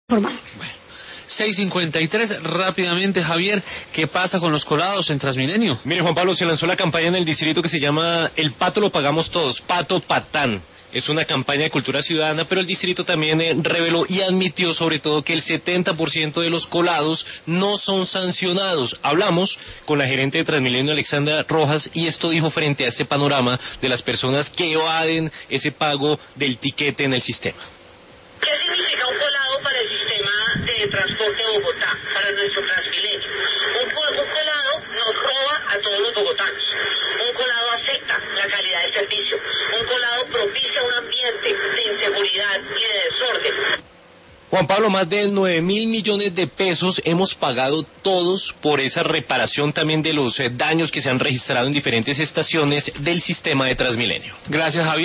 formal. Bueno, 6:53, rápidamente, Javier, ¿qué pasa con los colados en Transmilenio? Mire, Juan Pablo, se lanzó la campaña en el distrito que se llama El Pato lo pagamos todos, Pato Patán. Es una campaña de cultura ciudadana, pero el distrito también reveló y admitió sobre todo que el 70% de los colados no son sancionados. Hablamos con la gerente de Transmilenio, Alexandra Rojas, y esto dijo frente a este panorama de las personas que evaden ese pago del tiquete en el sistema. ¿Qué significa un colado para el sistema de transporte de Bogotá, para nuestro Transmilenio? Un colado nos roba a todos los bogotanos. Un colado afecta la calidad del servicio. Un colado propicia un ambiente de inseguridad y de desorden. Juan Pablo, más de 9.000 millones de pesos hemos pagado todos por esa reparación también de los daños que se han registrado en diferentes estaciones del sistema de Transmilenio. Gracias, Javier.